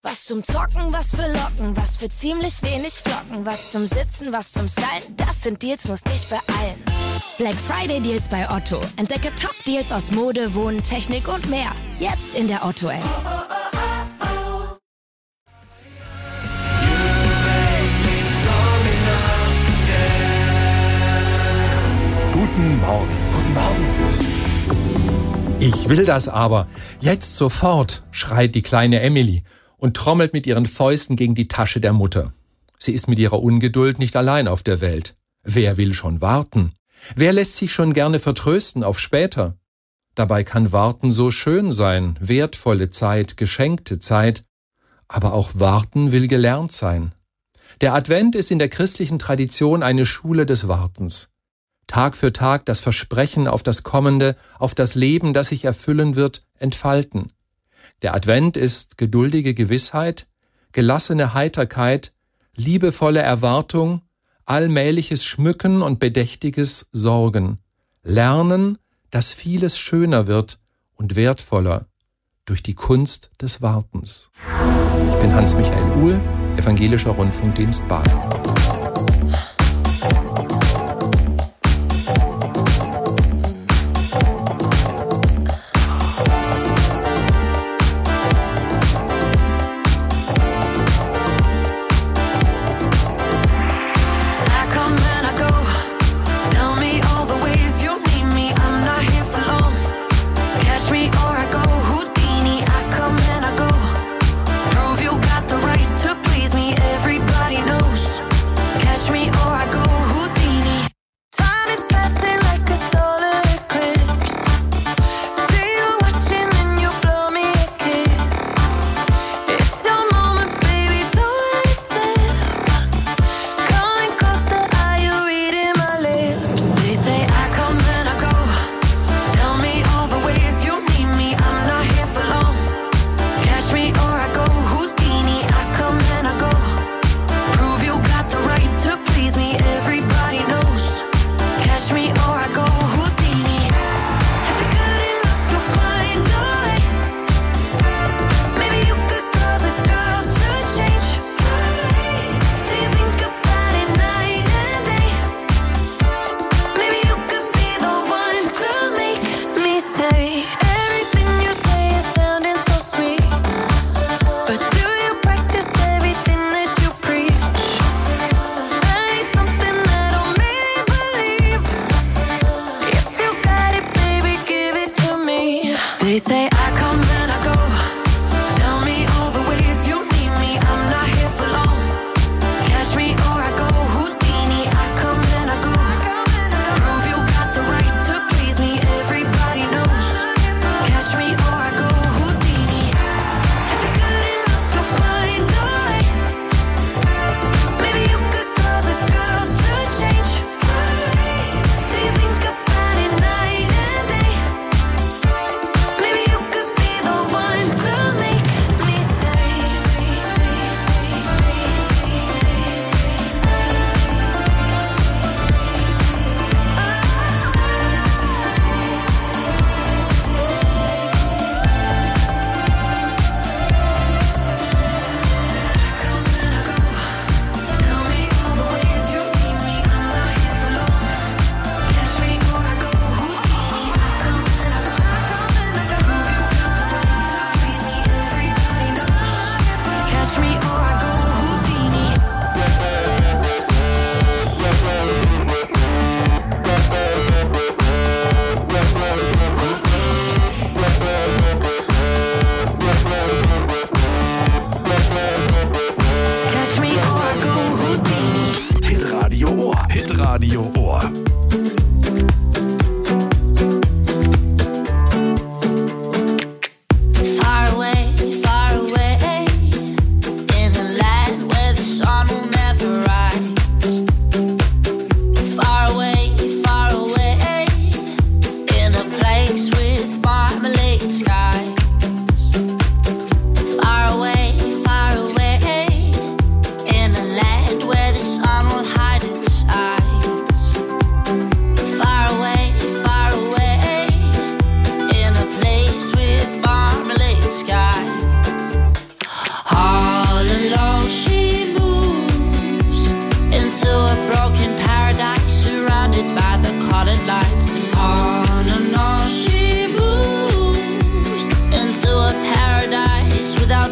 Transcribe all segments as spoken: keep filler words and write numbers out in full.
Was zum Zocken, was für Locken, was für ziemlich wenig Flocken, was zum Sitzen, was zum Stylen, das sind Deals, musst dich beeilen. Black Friday Deals bei Otto. Entdecke Top-Deals aus Mode, Wohnen, Technik und mehr. Jetzt in der Otto-App. Guten Morgen. Guten Morgen. Ich will das aber. Jetzt sofort, schreit die kleine Emily und trommelt mit ihren Fäusten gegen die Tasche der Mutter. Sie ist mit ihrer Ungeduld nicht allein auf der Welt. Wer will schon warten? Wer lässt sich schon gerne vertrösten auf später? Dabei kann Warten so schön sein, wertvolle Zeit, geschenkte Zeit. Aber auch Warten will gelernt sein. Der Advent ist in der christlichen Tradition eine Schule des Wartens. Tag für Tag das Versprechen auf das Kommende, auf das Leben, das sich erfüllen wird, entfalten. Der Advent ist geduldige Gewissheit, gelassene Heiterkeit, liebevolle Erwartung, allmähliches Schmücken und bedächtiges Sorgen. Lernen, dass vieles schöner wird und wertvoller durch die Kunst des Wartens. Ich bin Hans-Michael Uhl, Evangelischer Rundfunkdienst Baden.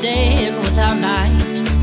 day and without night.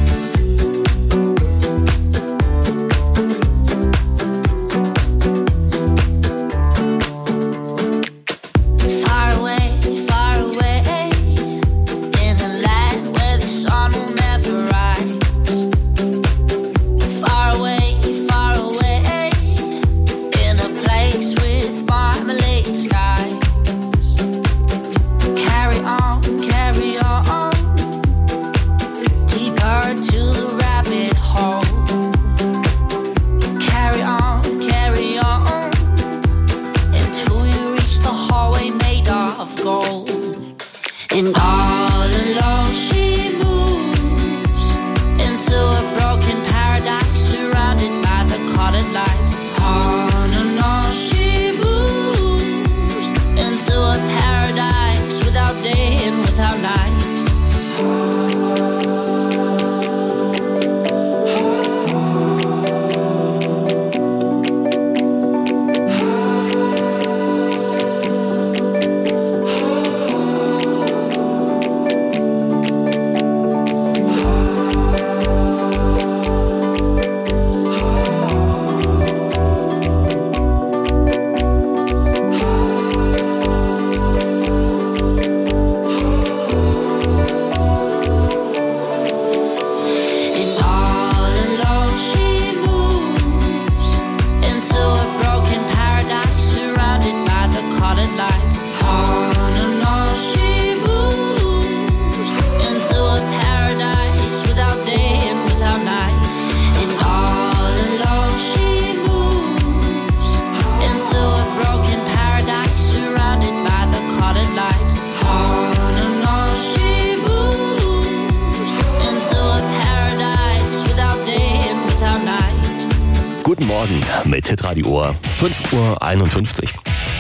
Guten Morgen mit Hitradio Ohr, fünf Uhr einundfünfzig.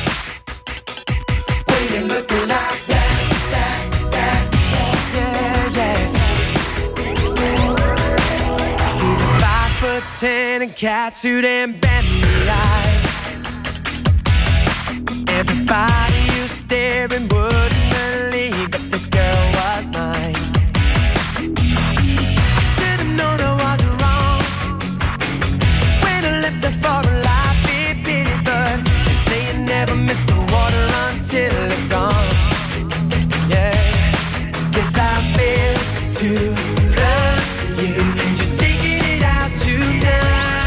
Ten and catsuit and bendy eyes. Everybody you staring wouldn't believe that this girl was mine. I should have known I wasn't wrong when I left her for a life in pity, but they say you never miss the water until it's gone. Yeah, guess I failed to love you, and you're taking it out tonight.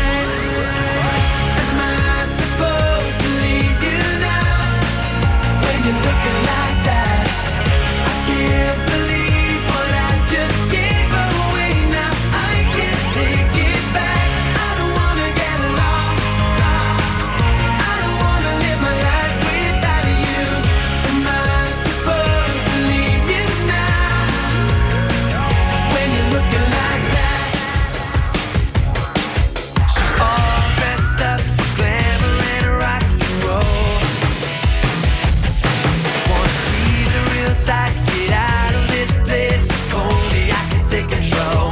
Am I supposed to leave you now when you're looking like that? I can't believe what I just gave away. Now I can't take it back. I don't wanna get lost. I don't wanna live my life without you. Am I supposed to leave you now when you're looking like that? She's all dressed up for glamour and rock and roll. Wanna squeeze her real tight, get out of this place. If only I can take control.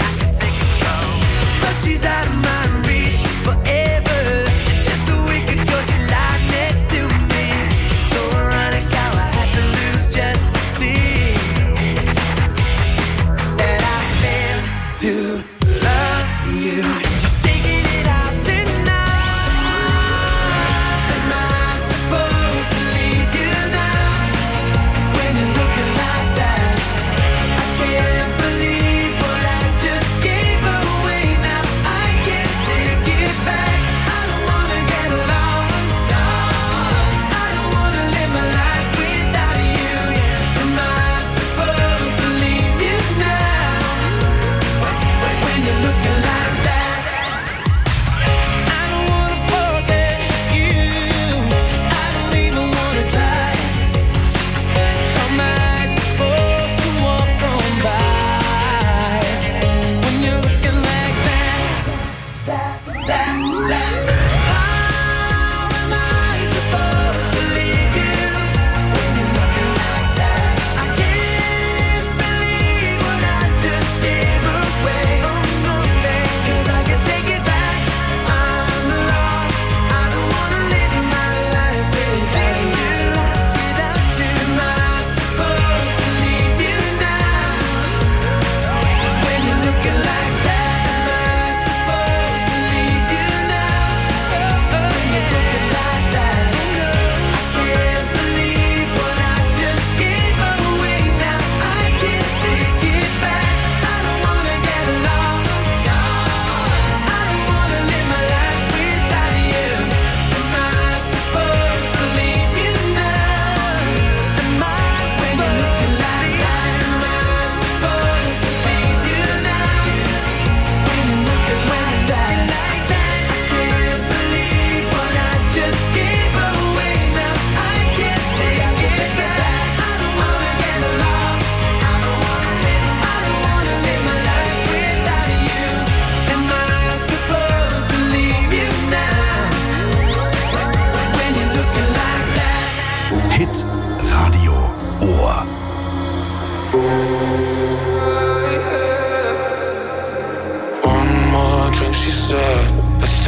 But she's out of my reach forever. Just a week ago she lied next to me. So ironic how I had to lose just to see that I failed to love you. Just taking it out tonight. Am I supposed to leave you now when you're looking like that? I can't believe what I just gave away. Now I can't take it back. I don't wanna get lost. I don't wanna live my life without you. Am I supposed to leave you now when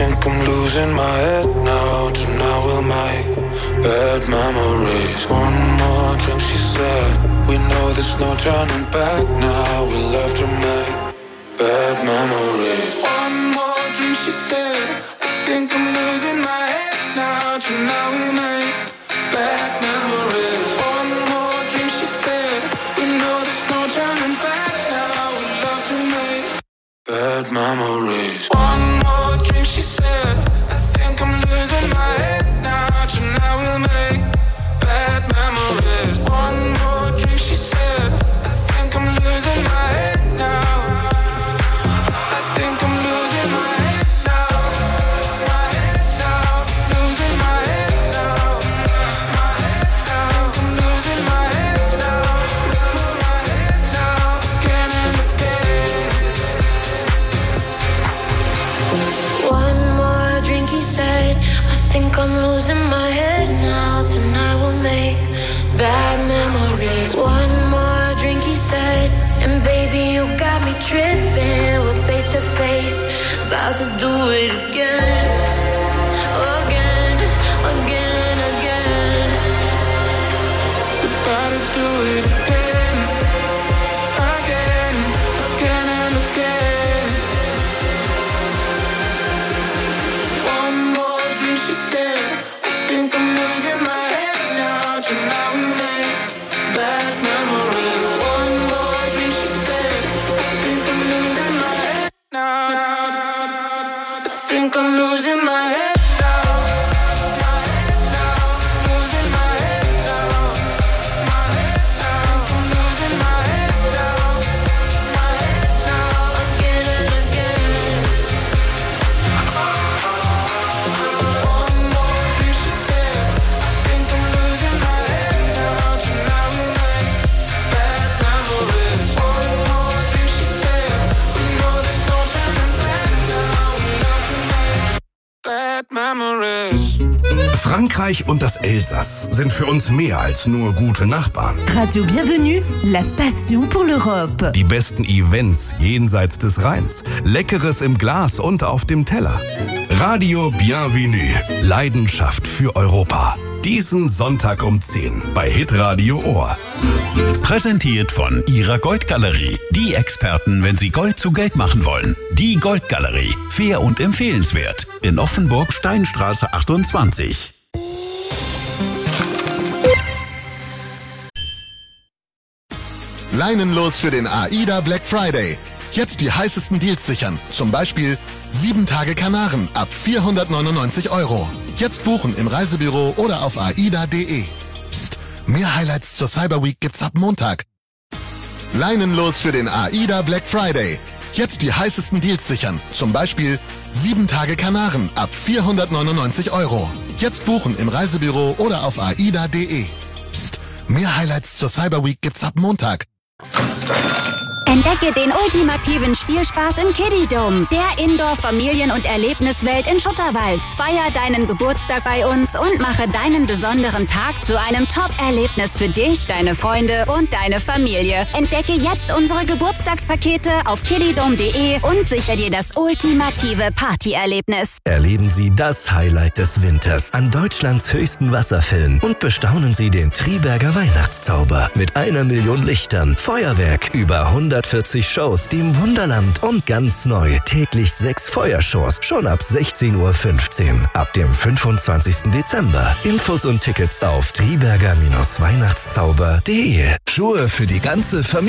think I'm losing my head now. Tonight we'll make bad memories. One more drink, she said. We know there's no turning back now. We'll have to make bad memories. One more drink, she said. I think I'm losing my head now. Tonight we make bad memories. One more drink, she said. We know there's no turning back now. We'll have to make bad memories. One more drink, she said. I think I'm losing my head now. Tonight we'll make bad memories. One more drink, she said. I think I'm losing my head now. I think I'm losing my head now. My head now. Losing my head now. My head now. I think I'm losing my head now. My head now. Again and again. One more drink, he said. I think I'm losing my head now. Tonight we'll make bad memories. One more drink, he said. And baby, you got me tripping. We're face to face, about to do it again. Again, again, again. We gotta do it again. Again, again and again. One more drink, she said. I think I'm losing my head now. Tonight we make bad memories. One more drink, she said. I think I'm losing my head now. I think I'm losing my head now. My head now. Losing my head now. My head now. I'm losing my head now. My head now. Again and again. One more drink, she said. I think I'm losing my head now. Tonight we make bad memories. One more drink, she said. We know there's no turning back now. We love to make bad memories. Frankreich und das Elsass sind für uns mehr als nur gute Nachbarn. Radio Bienvenue, la passion pour l'Europe. Die besten Events jenseits des Rheins, Leckeres im Glas und auf dem Teller. Radio Bienvenue, Leidenschaft für Europa. Diesen Sonntag um zehn bei Hitradio Ohr. Präsentiert von ihrer Goldgalerie. Die Experten, wenn sie Gold zu Geld machen wollen. Die Goldgalerie. Fair und empfehlenswert. In Offenburg, Steinstraße achtundzwanzig. Leinenlos für den AIDA Black Friday. Jetzt die heißesten Deals sichern. Zum Beispiel sieben Tage Kanaren ab vierhundertneunundneunzig Euro. Jetzt buchen im Reisebüro oder auf aida punkt de. Psst, mehr Highlights zur Cyber Week gibt's ab Montag. Leinenlos für den AIDA Black Friday. Jetzt die heißesten Deals sichern. Zum Beispiel sieben Tage Kanaren ab vierhundertneunundneunzig Euro. Jetzt buchen im Reisebüro oder auf aida punkt de. Psst, mehr Highlights zur Cyber Week gibt's ab Montag. Entdecke den ultimativen Spielspaß im Kiddie-Dome, der Indoor-Familien- und Erlebniswelt in Schutterwald. Feier deinen Geburtstag bei uns und mache deinen besonderen Tag zu einem Top-Erlebnis für dich, deine Freunde und deine Familie. Entdecke jetzt unsere Geburtstagspakete auf kiddiedome punkt de und sichere dir das ultimative Partyerlebnis. Erleben Sie das Highlight des Winters an Deutschlands höchsten Wasserfällen und bestaunen Sie den Triberger Weihnachtszauber mit einer Million Lichtern, Feuerwerk, über hundertvierzig Shows, dem Wunderland und ganz neu täglich sechs Feuershows, schon ab sechzehn Uhr fünfzehn. Ab dem fünfundzwanzigsten Dezember. Infos und Tickets auf triberger Weihnachtszauber punkt de. Schuhe für die ganze Familie.